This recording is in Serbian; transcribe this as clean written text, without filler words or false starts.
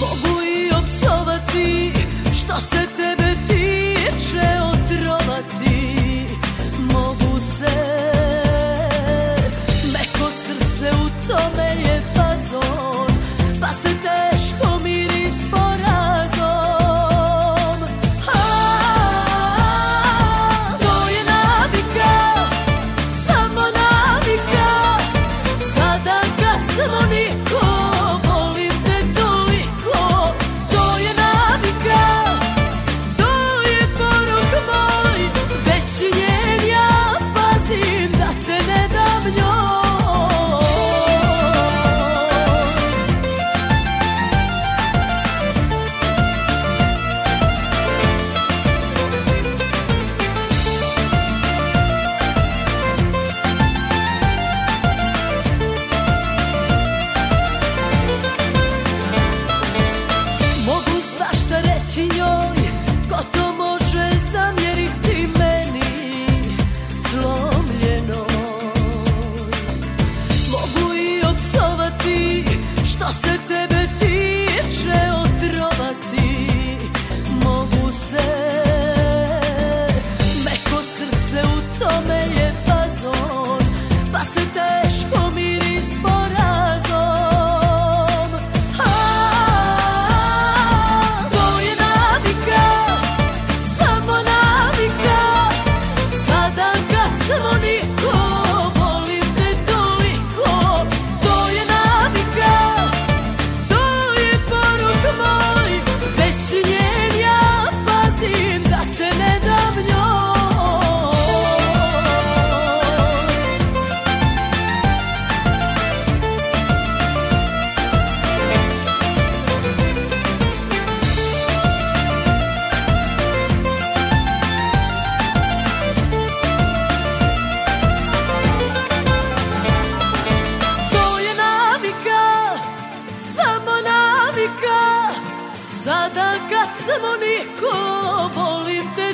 Mogu i opsovati, što se tebe tiče, otrovati. Mogu se, meko srce u tome je fazon, pa se teško miri s porazom. To je navika, samo navika, sada kad smo niko, volim te toliko. To je navika, to je porok moj, već si njen, ja pazim da te ne dam njoj. Mogu svašta reći njoj, ko to može zamjeriti meni slomljenoj. Mogu i opsovati, što se tebe tiče, otrovati. Mogu se, meko srce u tome je fazon, pa se teško miri s porazom. To je navika, samo navika, sada kad smo niko, volim te toliko. To je navika, to je porok moj, već si njen, ja pazim da te ne dam njoj. To je navika, samo navika, sada kad smo niko, volim te